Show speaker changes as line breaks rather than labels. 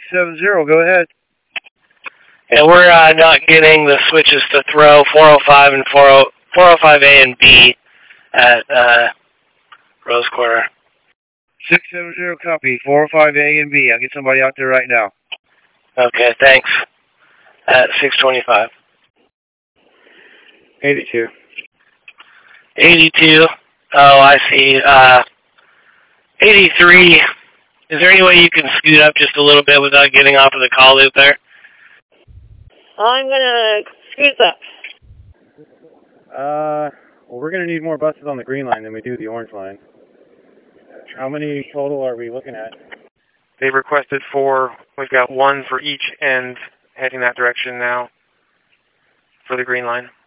670, go ahead.
Yeah, we're not getting the switches to throw 405 and 405A and B at Rose Quarter.
670, copy. 405A and B. I'll get somebody out there right now.
Okay, thanks. At 625.
82.
82. Oh, I see. 83. Is there any way you can scoot up just a little bit without getting off of the call loop there?
I'm going to scoot up.
Well, we're going to need more buses on the green line than we do the orange line. How many total are we looking at?
They've requested 4. We've got 1 for each end heading that direction now for the green line.